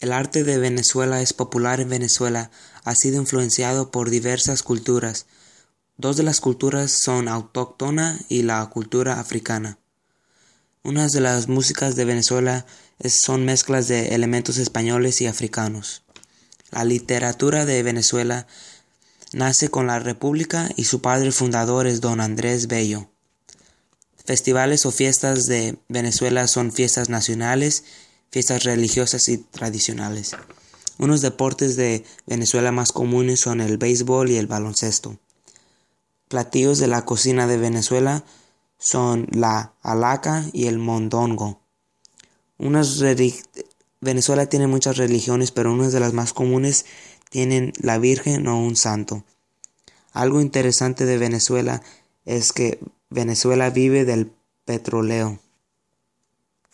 El arte de Venezuela es popular en Venezuela, ha sido influenciado por diversas culturas. Dos de las culturas son autóctona y la cultura africana. Unas de las músicas de Venezuela son mezclas de elementos españoles y africanos. La literatura de Venezuela nace con la República y su padre fundador es don Andrés Bello. Festivales o fiestas de Venezuela son fiestas nacionales, fiestas religiosas y tradicionales. Unos deportes de Venezuela más comunes son el béisbol y el baloncesto. Platillos de la cocina de Venezuela son la halaca y el mondongo. Venezuela tiene muchas religiones, pero unas de las más comunes tienen la Virgen o un santo. Algo interesante de Venezuela es que Venezuela vive del petróleo.